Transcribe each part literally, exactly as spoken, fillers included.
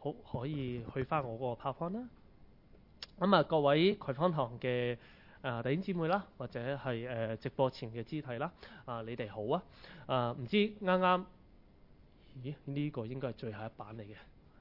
好，可以去翻我嗰個 PowerPoint 啦。咁啊，各位葵芳堂嘅啊弟兄姊妹啦，或者係誒、呃、直播前嘅肢體啦，啊你哋好啊！啊唔知啱啱，咦呢、呢個應該係最後一版嚟嘅。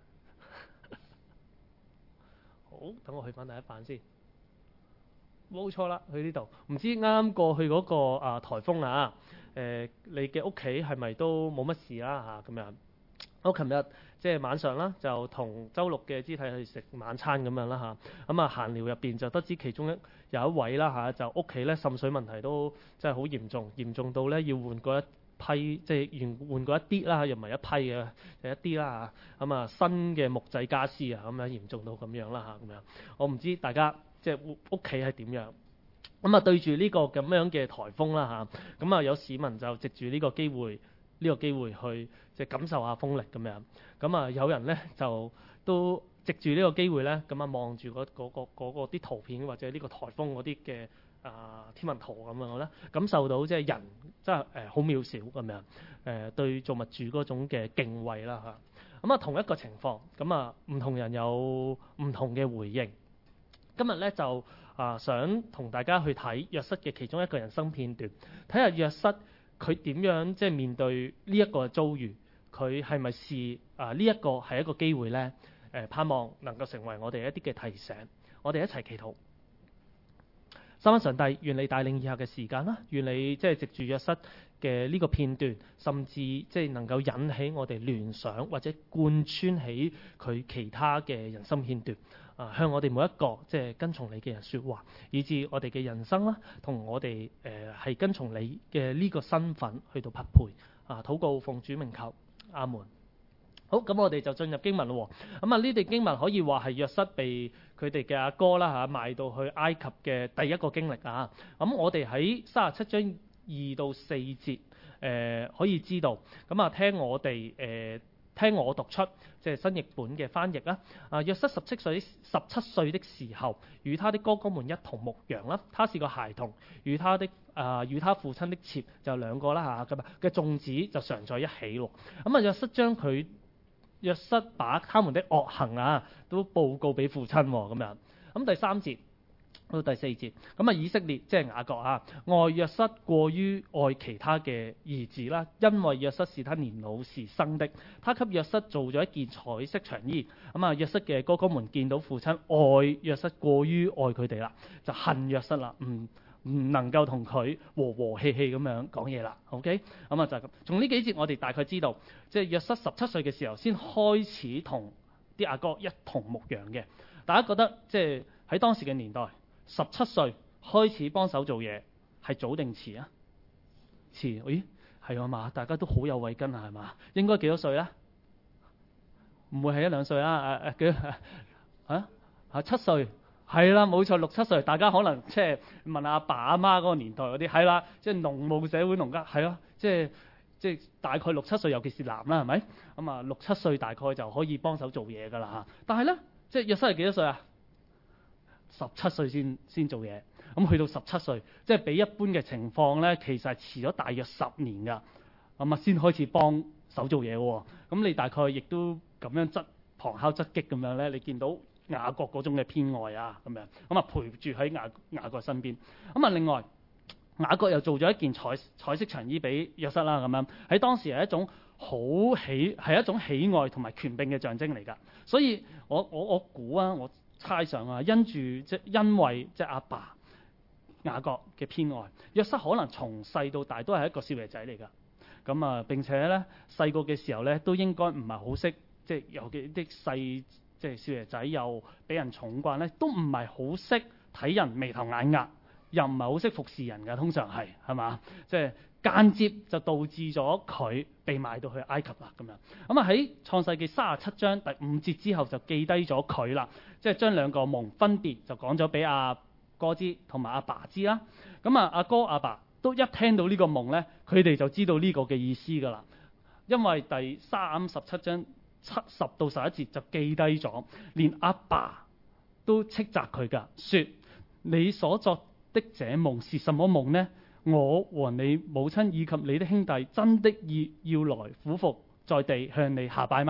好，等我去翻第一版先。冇錯啦，去呢度。唔知啱啱過去嗰、嗰個啊颱風啊，誒、呃、你嘅屋企係咪都冇乜事啦嚇咁樣？我琴日即係晚上啦，就同周六嘅肢體去食晚餐咁樣啦嚇。咁啊閒聊入邊就得知其中一有一位啦嚇，就屋企咧滲水問題都真係好嚴重，嚴重到咧要換過一批，即係換換過一啲啦，又唔係一批嘅，就一啲啦嚇。咁啊新嘅木製家私啊，咁樣嚴重到咁樣啦嚇咁樣。我唔知大家即係屋屋企係點樣。咁啊對住呢個咁樣嘅颱風啦嚇，咁啊有市民就藉住呢個機會。呢個機會去即係感受下風力咁樣，咁啊有人咧就都藉住呢個機會咧，咁啊望住嗰嗰個嗰個啲圖片或者呢個颱風嗰啲嘅啊天文圖咁樣咧，感受到即係人真係誒好渺小咁樣，誒、呃、對造物主嗰種嘅敬畏啦嚇。咁啊同一個情況，咁啊唔同人有唔同嘅回應。今日咧就啊想同大家去睇約瑟嘅其中一個人生片段，睇下約瑟。佢點樣即係面對呢一個遭遇？佢係咪視啊呢一個係一個機會呢？誒、呃，盼望能夠成為我哋一啲嘅提醒。我哋一齊祈禱。三位上帝，願你帶領以下嘅時間啦，願你即係藉住約瑟嘅呢個片段，甚至即係能夠引起我哋聯想或者貫穿起佢其他嘅人生片段。啊，向我哋每一個即係跟從你嘅人說話，以致我哋嘅人生啦，同我哋誒係跟從你嘅呢個身份去到匹配。啊，禱告奉主名求，阿門。好，咁我哋就進入經文咯。咁啊，呢段經文可以話係約瑟被佢哋嘅阿哥啦嚇賣到去埃及嘅第一個經歷啊。咁我哋喺三十七章二到四節誒、呃、可以知道，咁啊聽我哋誒。呃聽我讀出，即係新譯本嘅翻譯啦。啊，約瑟十七歲十七歲的時候，與他的哥哥們一同牧羊啦。他是個孩童，與他的啊與他父親的妾就兩個啦嚇咁啊嘅眾子就常在一起咯。咁啊，約瑟將佢約瑟把他們的惡行啊都報告俾父親咁樣。咁第三節到第四節，咁啊以色列即係雅各啊，愛約瑟過於愛其他嘅兒子啦，因為約瑟是他年老時生的。他給約瑟做咗一件彩色長衣。咁啊約瑟嘅哥哥們見到父親愛約瑟過於愛佢哋啦，就恨約瑟啦，唔唔能夠同佢和和氣氣咁樣講嘢啦。OK，咁啊就係咁。從呢幾節我哋大概知道，即係約瑟十七歲嘅時候先開始同啲阿哥一同牧羊嘅。大家覺得即係喺當時嘅年代，十七歲開始幫手做嘢係早定遲啊？遲？咦，係啊嘛？大家都好有慧根啊，係嘛？應該幾多歲咧？唔會係一兩歲啊？誒誒幾啊？啊七歲係啦，冇錯，六七歲。大家可能即係問阿爸阿媽嗰個年代嗰啲係啦，即係農務社會農家係咯，即係即係大概六七歲，尤其是男啦，係咪？咁啊六七歲大概就可以幫手做嘢㗎啦嚇。但係咧，即係約瑟係幾多歲啊？十七歲先先做嘢，咁去到十七歲，即係比一般嘅情況咧，其實係遲咗大約十年㗎，咁啊先開始幫手做嘢喎。咁你大概亦都咁樣側旁敲側擊咁樣咧，你見到雅各嗰種嘅偏愛啊，咁樣，咁啊陪住喺雅雅各身邊。咁啊另外雅各又做咗一件彩彩色長衣俾約瑟啦，咁樣喺當時係一種好喜係一種喜愛同埋權柄嘅象徵嚟㗎。所以我我我估啊，我猜想啊，因住即因為即阿爸雅各嘅偏愛，約瑟可能從細到大都係一個少爺仔嚟㗎。咁啊並且咧細個嘅時候咧都應該唔係好識，即係尤其啲細即係少爺仔又俾人寵慣咧，都唔係好識睇人眉頭眼額，又唔係好識服侍人㗎。通常係係嘛，即係間接就導致咗佢被賣到去埃及啦咁樣。咁啊喺創世記三十七章第五節之後就記低咗佢啦，即係將兩個夢分別就講咗俾阿哥知同埋阿爸知啦。咁啊阿哥阿爸都一聽到呢個夢咧，佢哋就知道呢個嘅意思㗎啦。因為第三十七章七十到十一節就記低咗，連阿爸都斥責佢㗎，說你所作的這夢是什麼夢呢？我和你母親以及你的兄弟真的要要來俯伏在地向你下拜嗎？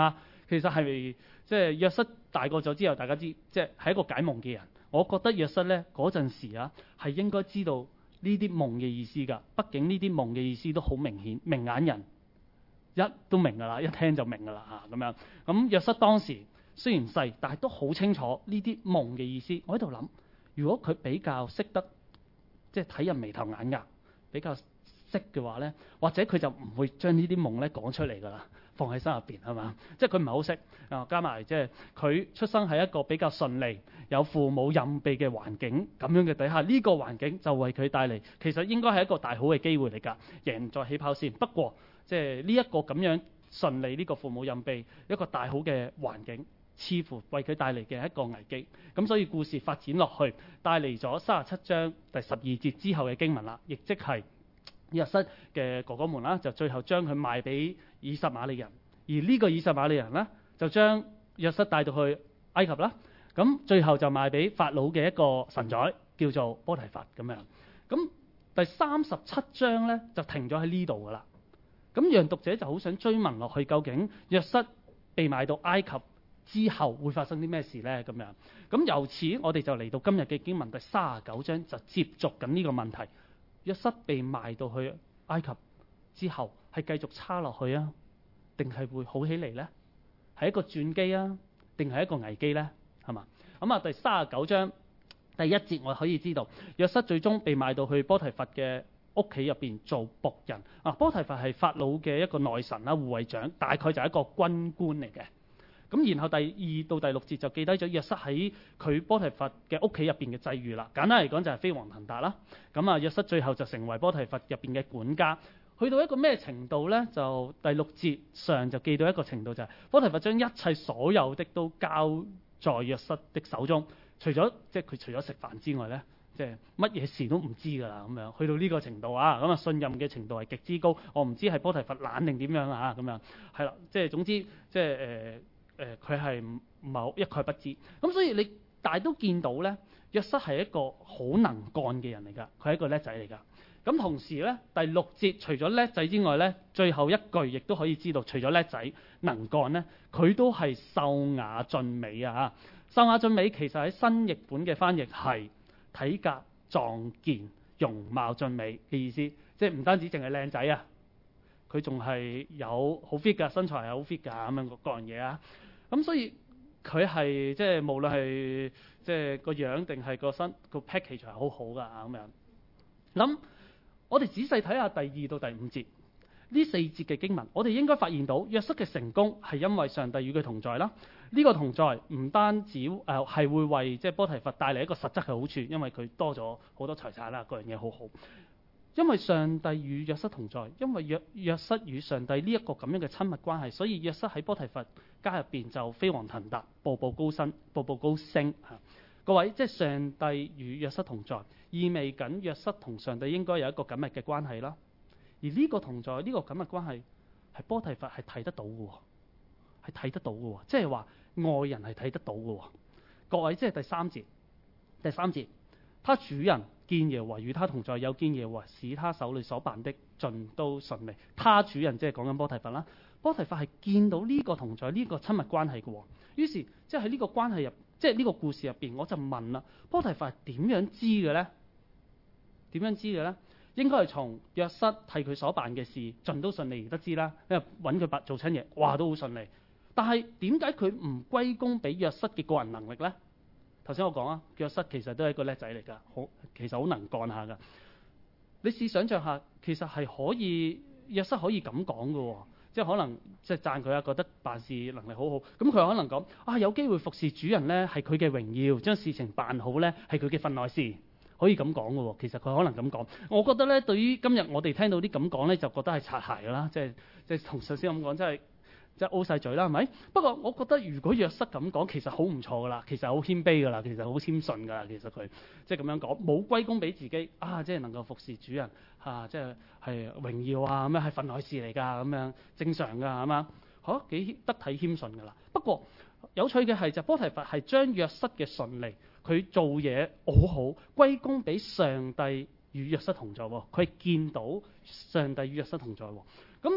其實係即係約瑟大個咗之後，大家知即係係一個解夢嘅人。我覺得約瑟咧嗰陣時啊，係應該知道呢啲夢嘅意思㗎。畢竟呢啲夢嘅意思都好明顯，明眼人一都明㗎啦，一聽就明㗎啦嚇咁樣。咁約瑟當時雖然細，但係都好清楚呢啲夢嘅意思。我喺度諗，如果佢比較識得即係睇人眉頭眼額，比較識嘅話咧，或者佢就唔會將呢啲夢咧講出嚟㗎啦，放喺心入邊係嘛？即係佢唔係好識啊，加埋即係佢出生喺一個比較順利、有父母蔭庇嘅環境咁樣嘅底下，呢個環境就為佢帶嚟其實應該係一個大好嘅機會嚟㗎，贏在起跑線。不過即係呢一個咁樣順利，呢個父母蔭庇一個大好嘅環境，似乎為佢帶嚟嘅一個危機。咁所以故事發展落去，帶嚟咗三十七章第十二節之後嘅經文啦，亦即係約瑟嘅哥哥們啦，就最後將佢賣俾以實瑪利人，而呢個以實瑪利人呢，就將約瑟帶到去埃及啦。咁最後就賣俾法老嘅一個臣宰，叫做波提乏咁樣。咁第三十七章呢，就停咗喺呢度噶啦。咁讓讀者就好想追問落去，究竟約瑟被賣到埃及之後會發生啲咩事呢？咁樣咁由此我哋就嚟到今日嘅經文第三十九章，就接續緊呢個問題。約瑟被賣到去埃及之後，係繼續差落去啊，定係會好起嚟呢？係一個轉機啊，定係一個危機呢？係嘛？咁啊，第三十九章第一節我可以知道，約瑟最終被賣到去波提乏嘅屋企入邊做僕人。啊，波提乏係法老嘅一個內臣啦，護衛長，大概就係一個軍官嚟嘅。咁然後第二到第六節就記低咗約瑟喺佢波提乏嘅屋企入邊嘅際遇啦。簡單嚟講就係飛黃騰達啦。咁啊，約瑟最後就成為波提乏入邊嘅管家。去到一個咩程度呢？就第六節上就記到一個程度，就係波提乏將一切所有的都交在約瑟的手中，除咗即係佢除咗食飯之外呢，即係乜嘢事都唔知㗎啦。咁樣去到呢個程度啊，咁啊信任嘅程度係極之高。我唔知係波提乏懶定點樣啊咁樣，係啦，即係總之即係誒。呃誒佢係唔係一概不知，咁所以你大都見到咧，約瑟係一個好能幹嘅人嚟㗎，佢係一個叻仔嚟㗎。咁同時咧，第六節除咗叻仔之外咧，最後一句亦都可以知道，除咗叻仔能幹咧，佢都係秀雅俊美啊！秀雅俊美其實喺新譯本嘅翻譯係體格壯健、容貌俊美嘅意思，即係唔單止淨係靚仔啊，佢仲係有好 fit 㗎，身材係好 fit 㗎咁樣各樣嘢啊！咁所以佢係即係無論係即係個樣定係個身個 package 係好好㗎咁樣。咁我哋仔細睇下第二到第五節呢四節嘅經文，我哋應該發現到約瑟嘅成功係因為上帝與佢同在啦。呢、這個同在唔單止誒係、呃、會為即係波提乏帶嚟一個實質嘅好處，因為佢多咗好多財產啦，各樣嘢好好。因為上帝與約瑟同在，因為約約瑟與上帝呢一個咁樣嘅親密關係，所以約瑟喺波提乏家入邊就飛黃騰達，步步高升，步步高升嚇。各位，即係上帝與約瑟同在，意味緊約瑟同上帝應該有一個緊密嘅關係啦。而呢個同在，呢、這個緊密關係係波提乏係睇得到嘅，係睇得到嘅，即係話外人係睇得到嘅。各位，即係第三節，第三節，他主人見耶和華與他同在，又見耶和華使他手裏所辦的盡都順利。他主人即係講緊波提乏啦。波提乏係見到呢個同在，呢、這個親密關係嘅。於是即係喺呢個關係入，即係呢個故事入邊，我就問啦：波提乏係點樣知嘅咧？點樣知嘅咧？應該係從約瑟替佢所辦嘅事盡都順利而得知啦。因為揾佢辦做親嘢，哇都好順利。但係點解佢唔歸功俾約瑟嘅個人能力咧？頭先我講啊，約瑟其實都係一個叻仔嚟㗎，好其實好能幹下㗎。你試想像下，其實係可以約瑟可以咁講㗎，即係可能即係讚佢啊，覺得辦事能力好好。咁佢可能講啊，有機會服侍主人咧，係佢嘅榮耀，將事情辦好咧，係佢嘅份內事，可以咁講㗎喎。其實佢可能咁講。我覺得咧，對於今日我哋聽到啲咁講咧，就覺得係擦鞋㗎啦，即係即係同頭先咁講，即係。即係 O 晒嘴啦，係咪？不過我覺得如果約瑟咁講，其實好唔錯噶啦，其實好謙卑噶啦，其實好謙遜噶啦，其實佢即係咁樣講，冇歸功俾自己啊，即係能夠服侍主人啊，即係係榮耀啊，咁樣係份內事嚟㗎，咁樣正常㗎，係嘛？嚇幾得體謙遜㗎啦。不過有趣嘅係就波提乏係將約瑟嘅順利，佢做嘢好好，歸功俾上帝與約瑟同在喎。佢係見到上帝與約瑟同在喎。咁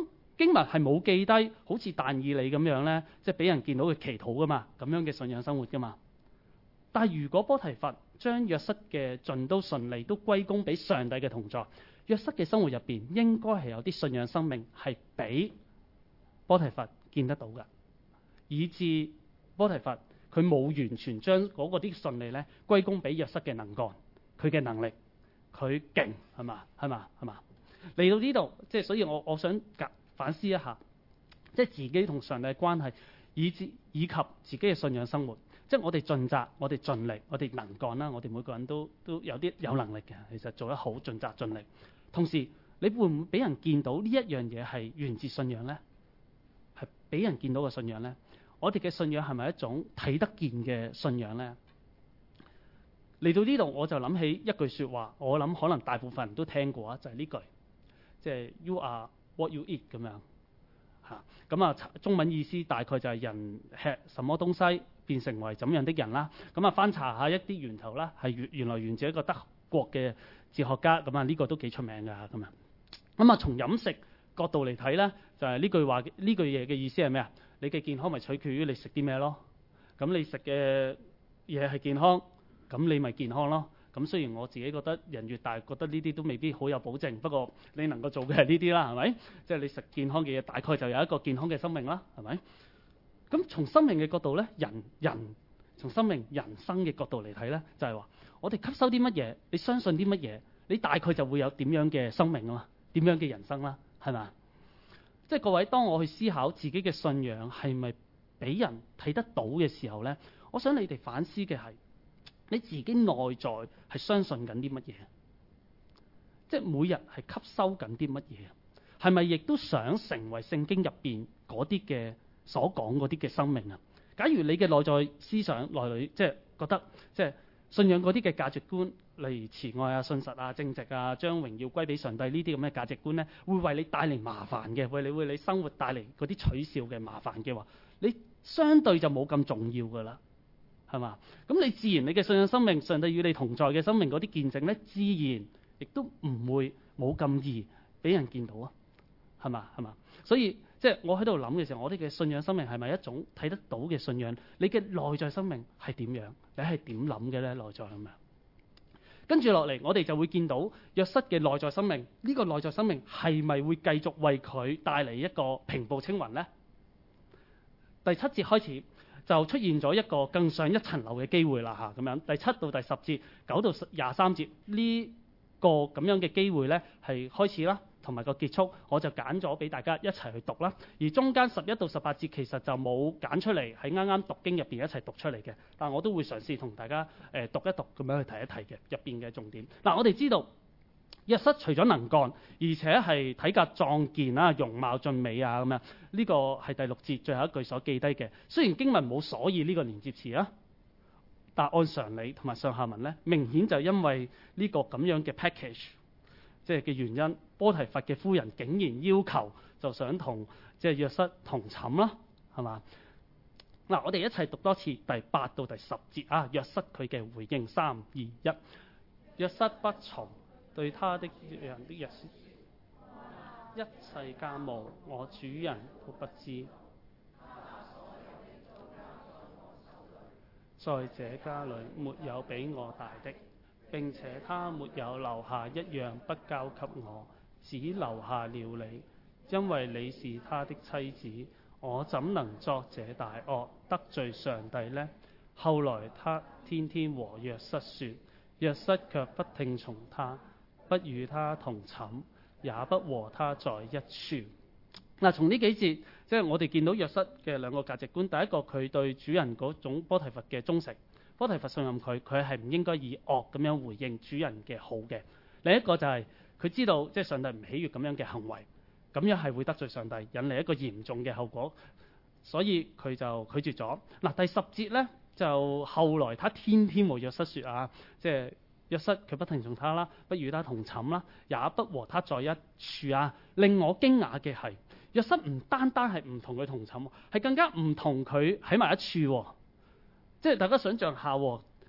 經文係冇記低，好似但以理咁樣咧，即係俾人見到佢祈禱噶嘛，咁樣嘅信仰生活噶嘛。但係如果波提乏將約瑟嘅盡都順利都歸功俾上帝嘅同在，約瑟嘅生活入邊應該係有啲信仰生命係俾波提乏見得到嘅，以致波提乏佢冇完全將嗰個啲順利咧歸功俾約瑟嘅能幹，佢嘅能力，佢勁係嘛係嘛係嘛。嚟到呢度，即係所以我我想反思一下，即係自己同上帝嘅關係，以至以及自己嘅信仰生活。即係我哋盡責，我哋盡力，我哋能幹啦。我哋每個人都都有啲有能力嘅，其實做得好，盡責盡力。同時，你會唔會俾人見到呢一樣嘢係源自信仰呢？係俾人見到嘅信仰呢？我哋嘅信仰係咪一種睇得見嘅信仰呢？嚟到呢度，我就諗起一句説話，我諗可能大部分人都聽過啊，就係呢句，即係 You are what you eat 咁樣嚇。咁啊，中文意思大概就係人吃什麼東西，變成為怎樣的人啦。咁啊，翻查下一啲源頭啦，係原原來源自一個德國嘅哲學家，咁啊呢個都幾出名㗎咁啊。咁啊，從飲食角度嚟睇咧，就係呢句話呢句嘢嘅意思係咩啊？你嘅健康咪取決於你食啲咩咯。咁你食嘅嘢係健康，咁你咪健康咯。咁雖然我自己覺得人越大，覺得呢啲都未必好有保證，不過你能夠做嘅係呢啲啦，係咪？即係你食健康嘅嘢，大概就有一個健康嘅生命啦，係咪？咁從生命嘅角度咧，人人從生命人生嘅角度嚟睇咧，就係話我哋吸收啲乜嘢，你相信啲乜嘢，你大概就會有點樣嘅生命啊嘛，點樣嘅人生啦，係咪？即係各位，當我去思考自己嘅信仰係咪俾人睇得到嘅時候咧，我想你哋反思嘅係你自己內在係相信緊啲乜嘢？即係每日係吸收緊啲乜嘢？係咪亦都想成為聖經入邊嗰啲嘅所講嗰啲嘅生命啊？假如你嘅內在思想內裏即係覺得即係信仰嗰啲嘅價值觀，例如慈愛啊、信實啊、正直啊、將榮耀歸俾上帝呢啲咁嘅價值觀咧，會為你帶嚟麻煩嘅，為你為你生活帶嚟嗰啲取笑嘅麻煩嘅話，你相對就冇咁重要噶啦。係嘛？咁你自然你嘅信仰生命，上帝與你同在嘅生命嗰啲見證咧，自然亦都唔會冇咁易俾人見到啊。係嘛？係嘛？所以即係我喺度諗嘅時候，我哋嘅信仰生命係咪一種睇得到嘅信仰？你嘅內在生命係點樣？你係點諗嘅咧？內在咁樣。跟住落嚟，我哋就會見到約瑟嘅內在生命。呢個內在生命係咪會繼續為佢帶嚟一個平步青雲咧？第七節開始。就出現咗一個更上一層樓嘅機會啦嚇，咁樣第七到第十節、九到廿三節呢個咁樣嘅機會咧係開始啦，同埋個結束，我就揀咗俾大家一齊去讀啦。而中間十一到十八節其實就冇揀出嚟，喺啱啱讀經入邊一齊讀出嚟嘅，但我都會嘗試同大家誒讀一讀咁樣去提一提嘅入邊嘅重點。嗱，我哋知道。約瑟除咗能幹，而且係體格壯健啊、容貌俊美啊咁樣，呢個係第六節最後一句所記低嘅。雖然經文冇所以呢個連接詞啊，但按常理同埋上下文咧，明顯就因為呢個咁樣嘅 package，即係嘅原因，波提乏嘅夫人竟然要求就想同即係約瑟同寢啦，係嘛？嗱，我哋一齊讀多次第八到第十節啊，約瑟佢嘅回應，三二一，約瑟不從。對他的人的日，一切家務我主人都不知。在這家裏沒有比我大的，並且他沒有留下一樣不交給我，只留下了你，因為你是他的妻子。我怎能作這大惡得罪上帝呢？後來他天天和約瑟說，約瑟卻不聽從他。不與他同寢，也不和他在一處。嗱，從呢幾節，即係我哋見到約瑟嘅兩個價值觀。第一個，佢對主人嗰種波提乏嘅忠誠，波提乏信任佢，佢係唔應該以惡咁樣回應主人嘅好嘅。另一個就係、是、佢知道，即係上帝唔喜悅咁樣嘅行為，咁樣係會得罪上帝，引嚟一個嚴重嘅後果，所以佢就拒絕咗。嗱，第十節咧，就後來他天天和約瑟說啊，即係。約瑟佢不聽從他啦，不與他同寢啦，也不和他在一處啊。令我驚訝嘅係，約瑟唔單單係唔同佢同寢，係更加唔同佢喺埋一處。即係大家想象下，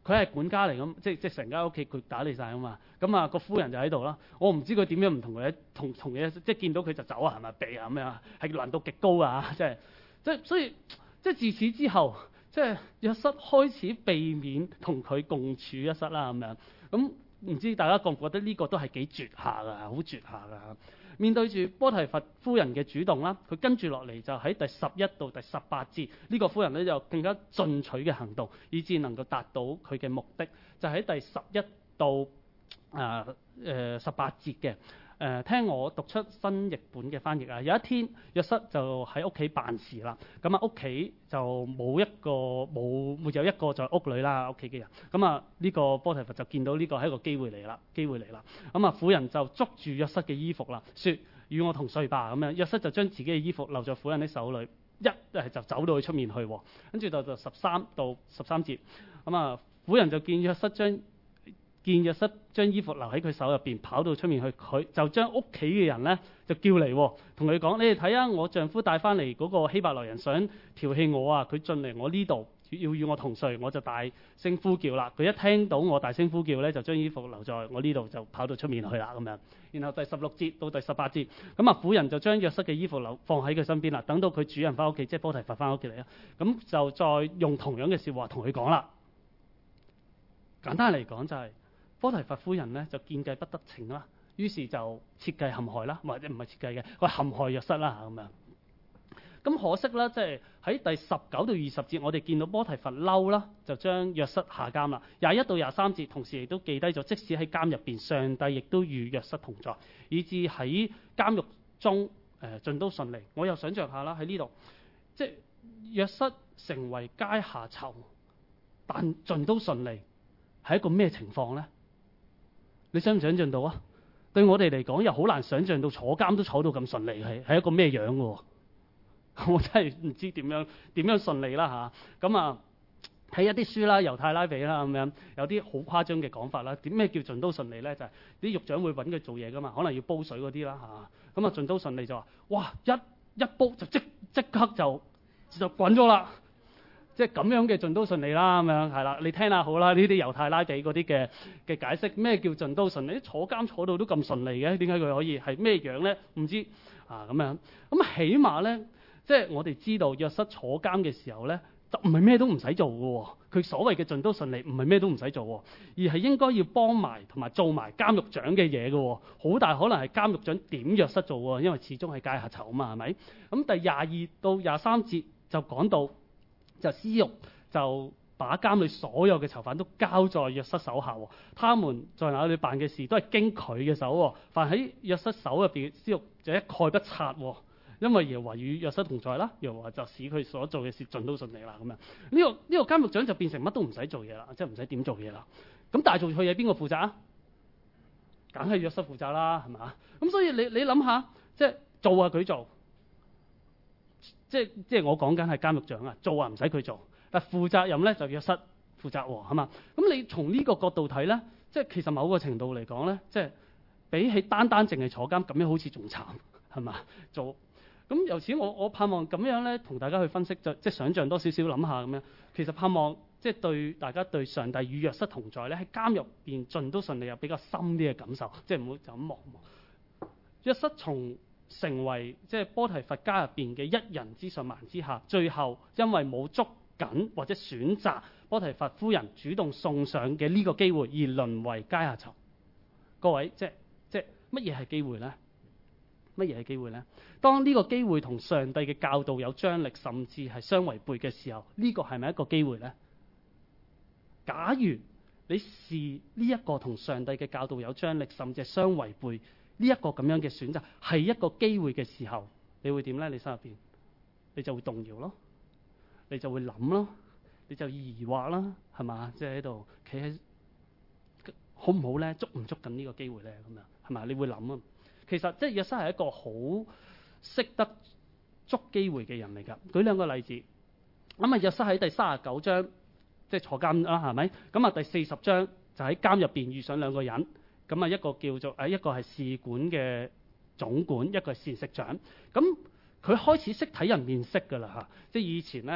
佢係管家嚟咁，即係即係成間屋企佢打理晒啊嘛。咁啊個夫人就喺度啦，我唔知佢點樣唔同佢同同嘢，即係見到佢就走啊，係咪避啊咁樣，係難度極高啊，即係即係所以即係自此之後，即係約瑟開始避免同佢共處一室啦咁樣。咁唔知大家覺唔覺得呢個都係幾絕下㗎，好絕下㗎。面對住波提乏夫人嘅主動啦，佢跟住落嚟就喺第十一到第十八節，呢、這個夫人咧就更加進取嘅行動，以致能夠達到佢嘅目的，就喺第十一到誒誒十八節嘅。誒、呃、聽我讀出新譯本嘅翻譯啊！有一天，約瑟就喺屋企辦事啦。咁啊，屋企就冇一個冇沒有一個在屋裏啦，屋企嘅人。咁啊，呢個波提乏就見到呢個係一個機會嚟啦，機會嚟啦。咁啊，婦人就捉住約瑟嘅衣服啦，説：與我同睡吧。咁樣，約瑟就將自己嘅衣服留在婦人的手裏，一誒就走到去出面去。跟住就就十三到十三節。咁啊，婦人就見約瑟將見約瑟將衣服留喺佢手入邊，跑到出面去，佢就將屋企嘅人咧就叫嚟，同佢講：你哋睇下，我丈夫帶翻嚟嗰個希伯來人想調戲我啊！佢進嚟我呢度要與我同睡，我就大聲呼叫啦。佢一聽到我大聲呼叫咧，就將衣服留在我呢度，就跑到出面去啦咁樣。然後第十六節到第十八節，咁啊婦人就將約瑟嘅衣服留放喺佢身邊啦。等到佢主人翻屋企，即係波提乏翻屋企嚟啊，咁就再用同樣嘅説話同佢講啦。簡單嚟講就係、是。波提乏夫人咧就見計不得逞啦，於是就設計陷害啦，或者唔係設計嘅，佢陷害約瑟啦咁樣。咁可惜啦，即係喺第十九到二十節，我哋見到波提乏嬲啦，就將約瑟下監啦。廿一到廿三節，同時亦都記低咗，即使喺監入邊，上帝亦都與約瑟同在，以致喺監獄中誒盡都順利。我又想像下啦，喺呢度即係約瑟成為階下囚，但盡都順利，係一個咩情況咧？你想唔想像到啊？對我哋嚟講，又好難想像到坐監都坐到咁順利，係係一個咩樣嘅喎？我真係唔知點樣點樣順利啦嚇。咁啊睇一啲書啦，猶太拉比啦咁樣，有啲好誇張嘅講法啦。點咩叫盡都順利咧？就係、是、啲獄長會揾佢做嘢噶嘛，可能要煲水嗰啲啦嚇。咁啊盡都順利就話：哇一一煲就即即刻就就滾咗啦！即係咁樣嘅盡都順利啦，咁樣係啦，你聽下好啦，呢啲猶太拉比嗰啲嘅嘅解釋，咩叫盡都順利？坐監坐到都咁順利嘅，點解佢可以係咩樣咧？唔知啊咁樣。咁起碼咧，即係我哋知道約瑟坐監嘅時候咧，就唔係咩都唔使做嘅喎。佢所謂嘅盡都順利，唔係咩都唔使做喎，而係應該要幫埋同埋做埋監獄長嘅嘢嘅喎。好大可能係監獄長點約瑟做喎，因為始終係階下囚啊嘛，係咪？咁第廿二到廿三節就講到。就司獄就把監裏所有嘅囚犯都交在約瑟手下，他們在那裏辦嘅事都係經佢嘅手，凡喺約瑟手入邊，司獄就一概不察，因為耶和華與約瑟同在啦，耶和華就使佢所做嘅事盡都順利啦。咁樣呢個呢個監獄長就變成乜都唔使做嘢啦，即係唔使點做嘢啦。咁但係做錯嘢邊個負責啊？梗係約瑟負責啦，係嘛？咁所以你你諗下，即係做啊佢做。即係即係我講緊係監獄長啊，做啊唔使佢做，但係負責任咧就約瑟負責喎，係嘛？咁你從呢個角度睇咧，即係其實某個程度嚟講咧，即係比起單單淨係坐監咁樣，好似仲慘，係嘛？做咁由此我我盼望咁樣咧，同大家去分析，就即係想像多少少諗下咁樣。其實盼望即係對大家對上帝與約瑟同在咧，喺監獄邊盡都順利有比較深啲嘅感受，即係唔好就咁望望。約瑟從成為即係波提乏家入邊嘅一人之上萬之下，最後因為冇捉緊或者選擇波提乏夫人主動送上嘅呢個機會，而淪為階下囚。各位，即係即係乜嘢係機會呢？乜嘢係機會呢？當呢個機會同上帝嘅教導有張力，甚至係相違背嘅時候，呢個係咪一個機會呢？假如你視呢一個同上帝嘅教導有張力，甚至係相違背，呢一個咁樣嘅選擇係一個機會嘅時候，你會點咧？你心入邊，你就會動搖咯，你就會諗咯，你就疑惑啦，係嘛？即係喺度企喺好唔好咧？捉唔捉緊呢個機會咧？咁樣係嘛？你會諗啊。其實即係約瑟係一個好識得捉機會嘅人嚟㗎。舉兩個例子，咁啊約瑟喺第三十九章即係坐監啦，係咪？咁啊第四十章就喺監入邊遇上兩個人。咁啊，一個叫做誒，一個係試管嘅總管，一個係膳食長。咁佢開始識睇人面色㗎啦嚇，即係以前咧，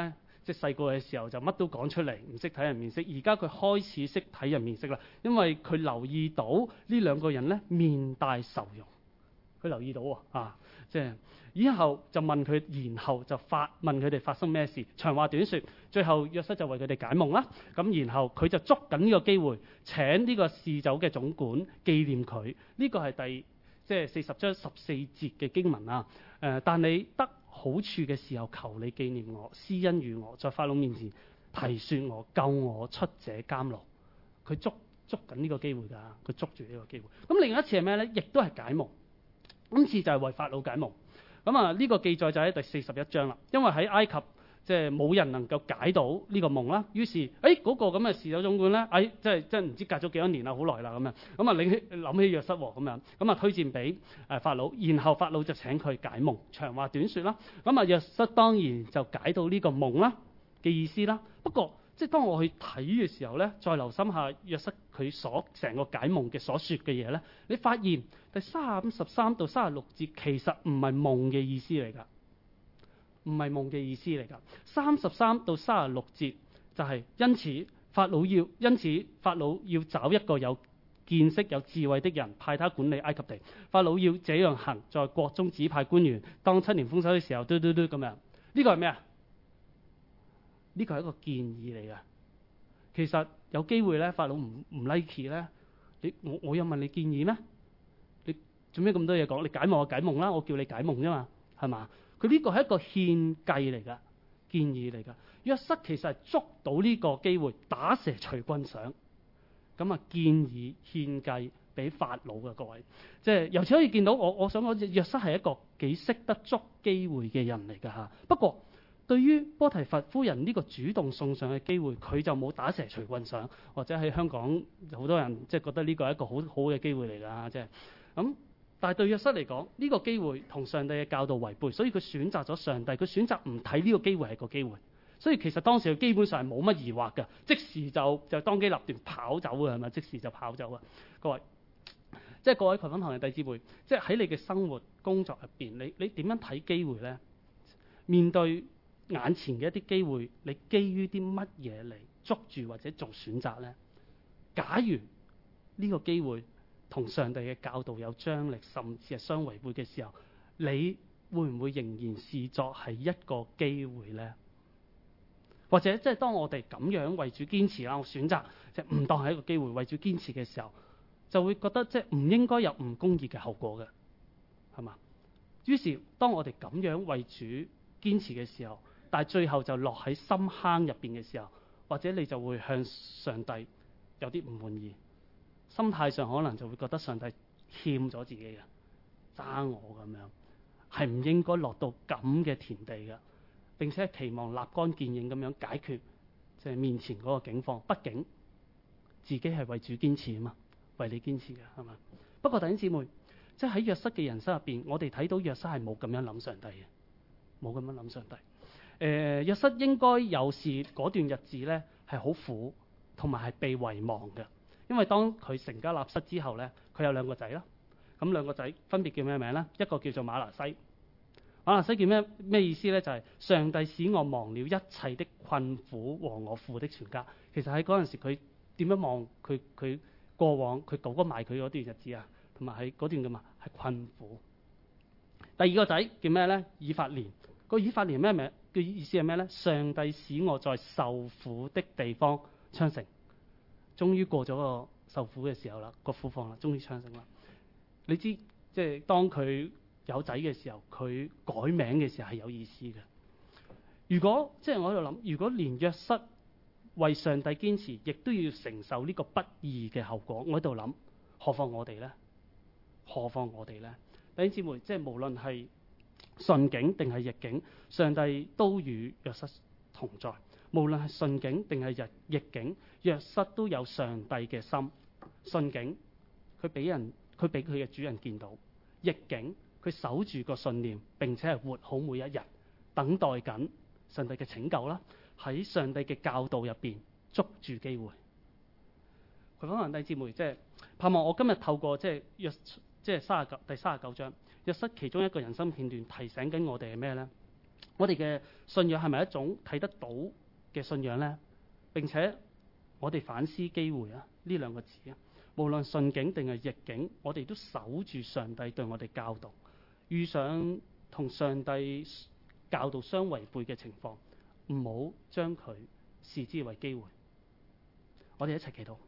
即係細個嘅時候就乜都講出嚟，唔識睇人面色。而家佢開始識睇人面色啦，因為佢留意到呢兩個人咧面帶愁容。佢留意到喎啊，即係以後就問佢，然後就發問佢哋發生咩事。長話短説，最後約瑟就為佢哋解夢啦。咁然後佢就捉緊呢個機會請呢個侍酒嘅總管紀念佢。呢、這個係第即係四十章十四節嘅經文啊。誒、呃，但你得好處嘅時候，求你紀念我，施恩與我，在法老面前提説我，救我出這監牢。佢捉捉緊呢個機會㗎，佢捉住呢個機會。咁另一次係咩咧？亦都係解夢。今次就係為法老解夢。咁啊，呢個記載就喺第四十一章啦。因為喺埃及即係冇人能夠解到呢個夢啦。於是，誒、哎、嗰、那個咁嘅侍酒總管咧，誒、哎、即係即係唔知隔咗幾多年啦，好耐啦咁樣。咁啊，諗起諗起約瑟喎咁樣，咁啊推薦俾誒法老，然後法老就請佢解夢。長話短説啦，咁啊約瑟當然就解到呢個夢啦嘅意思啦。不過，即係當我去睇嘅時候咧，再留心下約瑟佢所成個解夢嘅所説嘅嘢咧，你發現第三十三到三十六節其實唔係夢嘅意思嚟㗎，唔係夢嘅意思嚟㗎。三十三到三十六節就係、是、因此法老要因此法老要找一個有見識有智慧的人，派他管理埃及地。法老要這樣行，在國中指派官員，當七年豐收嘅時候，嘟嘟嘟咁樣。呢、這個係咩啊？呢個係一個建議嚟㗎。其實有機會咧，法老唔唔 like 咧，你我我有問你建議咩？你做咩咁多嘢講？你解夢就解夢啦，我叫你解夢啫嘛，係嘛？佢呢個係一個獻計嚟㗎，建議嚟㗎。約瑟其實係捉到呢個機會，打蛇隨棍上，咁啊建議獻計俾法老嘅各位。即係由此可以見到，我我想講約瑟係一個幾識得捉機會嘅人嚟㗎嚇。不過，對於波提乏夫人呢個主動送上嘅機會，佢就冇打蛇隨棍上，或者喺香港好多人即係覺得呢個係一個好好嘅機會嚟㗎，即係咁。但係對約瑟嚟講，呢個機會同上帝嘅教導違背，所以佢選擇咗上帝，佢選擇唔睇呢個機會係個機會。所以其實當時佢基本上係冇乜疑惑㗎，即時就就當機立斷跑走㗎係咪？即時就跑走啊！各位，即係各位群分堂嘅弟兄姊妹，即係喺你嘅生活工作入邊，你你點樣睇機會咧？面對眼前嘅一啲機會，你基於啲乜嘢嚟捉住或者做選擇呢？假如呢個機會同上帝嘅教導有張力，甚至係相違背嘅時候，你會唔會仍然視作係一個機會呢？或者即係當我哋咁樣為主堅持啦，我選擇即係唔當係一個機會，為主堅持嘅時候，就會覺得即係唔應該有唔公義嘅後果嘅，係嘛？於是當我哋咁樣為主堅持嘅時候，但係最後就落喺深坑入邊嘅時候，或者你就會向上帝有啲唔滿意，心態上可能就會覺得上帝欠咗自己嘅，爭我咁樣，係唔應該落到咁嘅田地嘅，並且期望立竿見影咁樣解決即係面前嗰個境況。畢竟自己係為主堅持啊嘛，為你堅持嘅係嘛。不過弟兄姊妹，即係喺約瑟嘅人生入邊，我哋睇到約瑟係冇咁樣諗上帝嘅，冇咁樣諗上帝。誒、呃、約瑟應該有時嗰段日子咧係好苦，同埋係被遺忘嘅。因為當佢成家立室之後咧，佢有兩個仔啦。咁兩個仔分別叫咩名咧？一個叫做馬拿西。馬拿西叫咩咩意思咧？就係、是、上帝使我忘了一切的困苦和我父的全家。其實喺嗰陣時，佢點樣望佢佢過往佢哥哥賣佢嗰段日子啊，同埋喺嗰段嘅嘛係困苦。第二個仔叫咩咧？以法蓮。個以法蓮咩名？嘅意思係咩咧？上帝使我在受苦的地方昌盛，終於過咗個受苦嘅時候啦，個苦況啦，終於昌盛啦。你知即係當佢有仔嘅時候，佢改名嘅時候係有意思嘅。如果即係我喺度諗，如果連約瑟為上帝堅持，亦都要承受呢個不義嘅後果，我喺度諗，何況我哋咧？何況我哋咧？弟兄姊妹，即係無論係順境定係逆境，上帝都與約瑟同在。無論係順境定係逆逆境，約瑟都有上帝嘅心。順境，佢俾人，佢俾佢嘅主人見到；逆境，佢守住個信念，並且係活好每一日，等待緊上帝嘅拯救啦。喺上帝嘅教導入邊捉住機會。佢可能弟兄姊妹，即係盼望我今日透過即係約即係三十九第三十九章。約瑟其中一個人生片段提醒緊我哋係咩呢？ 我哋嘅信仰係咪一種睇得到嘅信仰呢？並且我哋反思機會啊，呢兩個字啊，無論順境定係逆境，我哋都守住上帝對我哋教導。遇上同上帝教導相違背嘅情況，唔好將佢視之為機會。我哋一齊祈禱。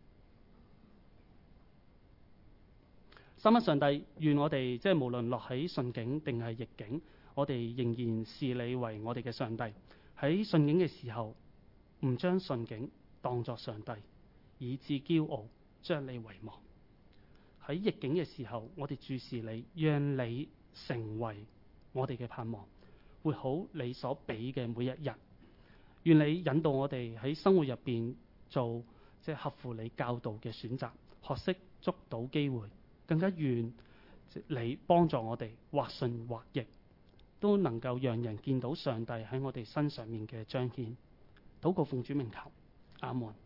三一上帝，願我哋即係無論落喺順境定係逆境，我哋仍然視你為我哋嘅上帝。喺順境嘅時候，唔將順境當作上帝，以致驕傲，將你遺忘。喺逆境嘅時候，我哋注視你，讓你成為我哋嘅盼望，活好你所俾嘅每一日。願你引導我哋喺生活入邊做即係合乎你教導嘅選擇，學識捉到機會，更加願你幫助我哋或順或逆，都能夠讓人見到上帝喺我哋身上面嘅彰顯。禱告奉主名求，阿門。